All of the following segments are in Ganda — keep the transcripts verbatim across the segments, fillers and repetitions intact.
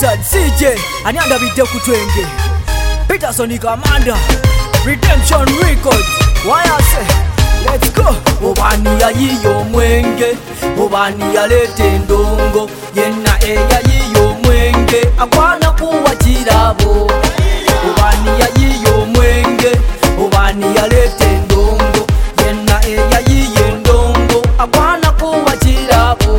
Wizard C J anyanda bidde kutwenge Peterson Kamanda Redemption Records wayase let's go obani yayiyo mwenge obani yalete ndongo yenna eyayiyo mwenge akwana kuwakirabo obani yayiyo mwenge obani yalete ndongo yenna eyayiye ndongo akwana kuwakirabo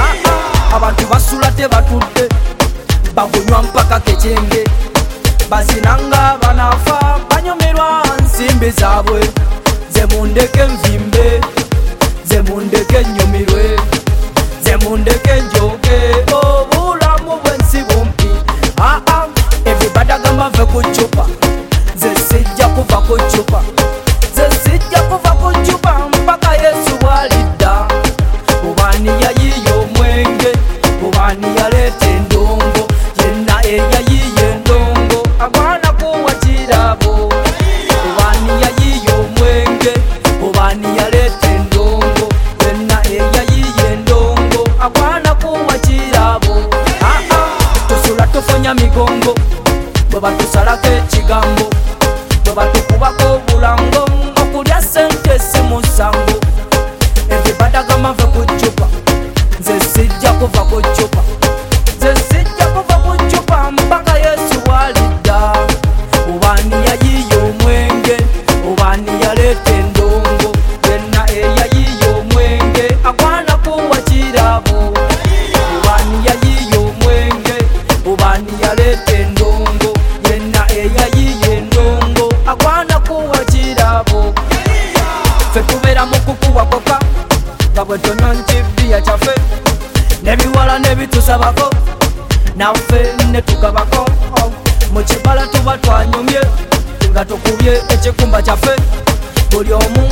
abantu basula tebatudde bakunywa mpaka kechenge bazinanga banafa banyomerwa nsimbi zaabwe zemundeke nvimbe zemundeke nyumirwe zemundeke njoge obulamu bwensi bumpi aa everybody agamba nve ku ccupa nze sijja kuva ku ccupa nze sijja kuva ku ccupa mpaka Yesu bw'alidda obani yayiyo omwenge obani yaleeta endongo yenna eyayiye endongo agwana kuwakirabo obani yayiye omwenge obani yaleeta endongo yenna eyayiye endongo agwana kuwakirabo aa tusula tufunya migongo bwe batusalako ekigambo bwe batukubako obulango okulya sente si musango everybody agamba nve ku ccupa nze sijja kuva ku ccupa nze sijja kuva ku ccupa mpaka Yesu bw'alidda obani yayiye omwenge obani yaleeta endongo yenna eyayiye omwenge agwana kuwakirabo obani yayiye omwenge obani yaleeta endongo yenna eyayiye endongo agwana kuwakirabo ffe tubeera mu kukuwakoka nga bwe tonywa nkibbiya kyaffe nebiwala nebitusabako naffe netugabako mu kibala tuba twanyumye nga tukubye ekikumba kyaffe buli omu